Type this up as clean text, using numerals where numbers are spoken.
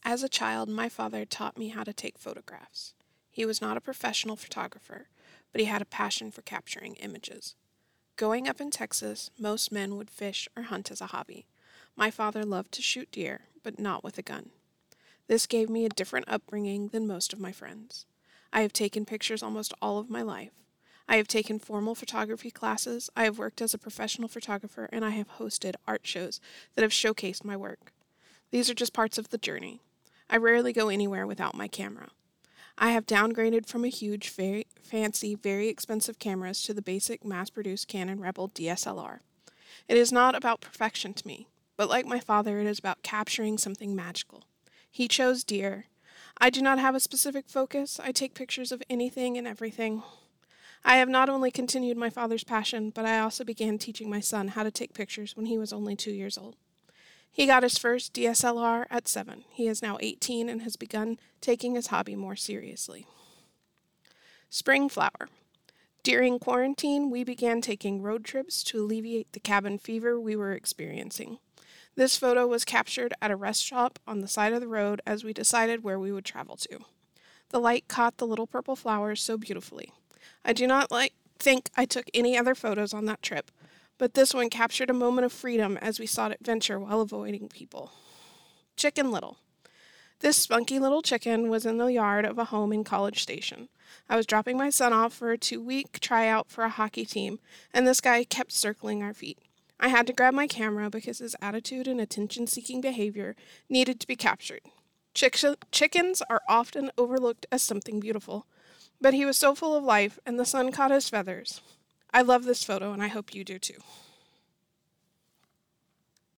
As a child, my father taught me how to take photographs. He was not a professional photographer, but he had a passion for capturing images. Growing up in Texas, most men would fish or hunt as a hobby. My father loved to shoot deer, but not with a gun. This gave me a different upbringing than most of my friends. I have taken pictures almost all of my life. I have taken formal photography classes, I have worked as a professional photographer, and I have hosted art shows that have showcased my work. These are just parts of the journey. I rarely go anywhere without my camera. I have downgraded from a huge, very fancy, very expensive cameras to the basic mass-produced Canon Rebel DSLR. It is not about perfection to me, but like my father, it is about capturing something magical. He chose deer. I do not have a specific focus. I take pictures of anything and everything. I have not only continued my father's passion, but I also began teaching my son how to take pictures when he was only 2 years old. He got his first DSLR at 7. He is now 18 and has begun taking his hobby more seriously. Spring flower. During quarantine, we began taking road trips to alleviate the cabin fever we were experiencing. This photo was captured at a rest stop on the side of the road as we decided where we would travel to. The light caught the little purple flowers so beautifully. I do not think I took any other photos on that trip, but this one captured a moment of freedom as we sought adventure while avoiding people. Chicken Little. This spunky little chicken was in the yard of a home in College Station. I was dropping my son off for a 2-week tryout for a hockey team, and this guy kept circling our feet. I had to grab my camera because his attitude and attention-seeking behavior needed to be captured. Chickens are often overlooked as something beautiful, but he was so full of life, and the sun caught his feathers. I love this photo, and I hope you do too.